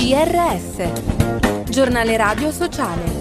GRS, Giornale Radio Sociale.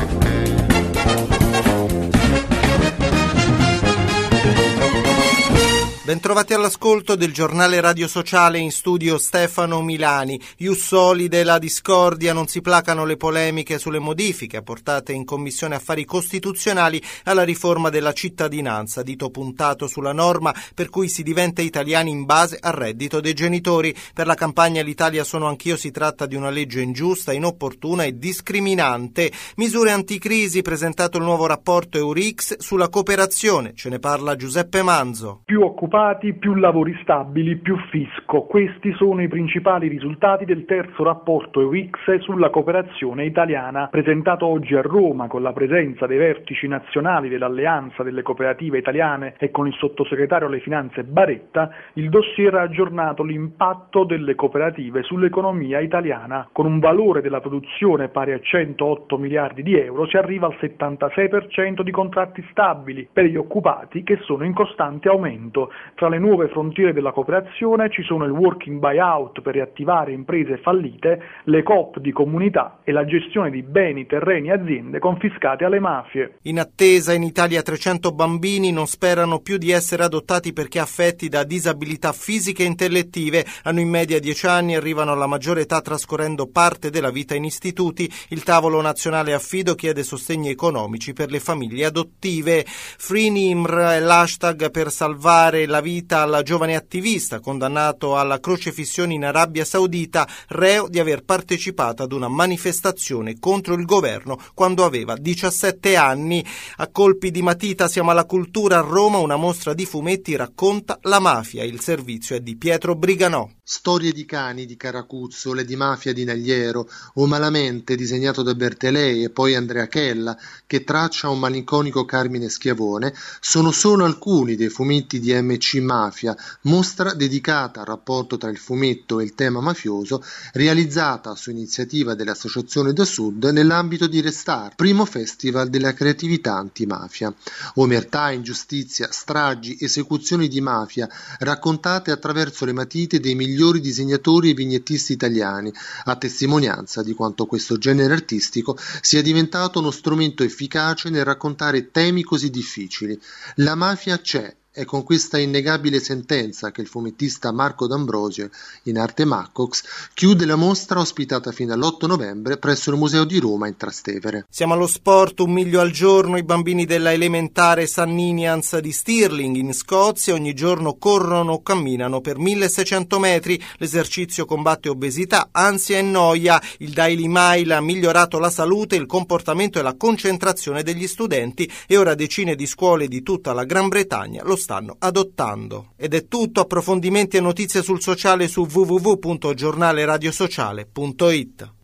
Bentrovati all'ascolto del Giornale Radio Sociale, in studio Stefano Milani. Ius solide la discordia, non si placano le polemiche sulle modifiche apportate in Commissione Affari Costituzionali alla riforma della cittadinanza, dito puntato sulla norma per cui si diventa italiani in base al reddito dei genitori. Per la campagna L'Italia sono anch'io si tratta di una legge ingiusta, inopportuna e discriminante. Misure anticrisi, presentato il nuovo rapporto Eurix sulla cooperazione. Ce ne parla Giuseppe Manzo. Più occupati, più lavori stabili, più fisco. Questi sono i principali risultati del terzo rapporto Eurix sulla cooperazione italiana, presentato oggi a Roma con la presenza dei vertici nazionali dell'Alleanza delle Cooperative Italiane e con il sottosegretario alle Finanze Baretta. Il dossier ha aggiornato l'impatto delle cooperative sull'economia italiana. Con un valore della produzione pari a 108 miliardi di euro si arriva al 76% di contratti stabili per gli occupati, che sono in costante aumento. Tra le nuove frontiere della cooperazione ci sono il working buyout per riattivare imprese fallite, le coop di comunità e la gestione di beni, terreni e aziende confiscate alle mafie. In attesa, in Italia 300 bambini non sperano più di essere adottati perché affetti da disabilità fisiche e intellettive. Hanno in media 10 anni e arrivano alla maggiore età trascorrendo parte della vita in istituti. Il tavolo nazionale affido chiede sostegni economici per le famiglie adottive. Free Nimr è l'hashtag per salvare la vita al giovane attivista condannato alla crocefissione in Arabia Saudita, reo di aver partecipato ad una manifestazione contro il governo quando aveva 17 anni. A colpi di matita siamo alla cultura. A Roma una mostra di fumetti racconta la mafia. Il servizio è di Pietro Briganò. Storie di cani di Caracuzzo, le di mafia di Nagliero o Malamente, disegnato da Bertelei e poi Andrea Chella, che traccia un malinconico Carmine Schiavone, sono solo alcuni dei fumetti di MC Mafia, mostra dedicata al rapporto tra il fumetto e il tema mafioso, realizzata su iniziativa dell'Associazione da Sud nell'ambito di Restart, primo festival della creatività antimafia. Omertà, ingiustizia, stragi, esecuzioni di mafia, raccontate attraverso le matite dei migliori disegnatori e vignettisti italiani, a testimonianza di quanto questo genere artistico sia diventato uno strumento efficace nel raccontare temi così difficili. La mafia c'è. È con questa innegabile sentenza che il fumettista Marco D'Ambrosio, in arte Maccox, chiude la mostra ospitata fino all'8 novembre presso il Museo di Roma in Trastevere. Siamo allo sport. 1 miglio al giorno. I bambini della elementare St. Ninians di Stirling in Scozia ogni giorno corrono o camminano per 1600 metri. L'esercizio combatte obesità, ansia e noia. Il Daily Mail ha migliorato la salute, il comportamento e la concentrazione degli studenti e ora decine di scuole di tutta la Gran Bretagna lo stanno adottando. Ed è tutto. Approfondimenti e notizie sul sociale su www.giornaleradiosociale.it.